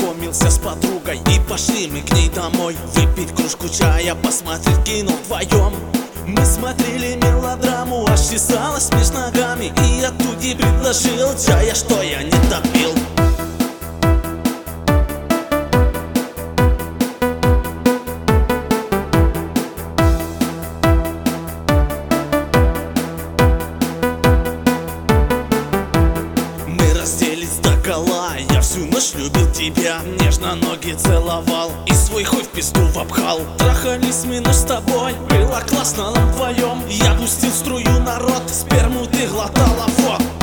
познакомился с подругой, и пошли мы к ней домой выпить кружку чая, посмотреть кино вдвоем. Мы смотрели мелодраму, аж чесалась меж ногами, и я тут ей предложил чая, что я не допил. Разделись догола, я всю ночь любил тебя, нежно ноги целовал и свой хуй в пизду вобхал. Трахались минут с тобой, было классно нам вдвоем. Я пустил струю на рот, сперму ты глотала, вот.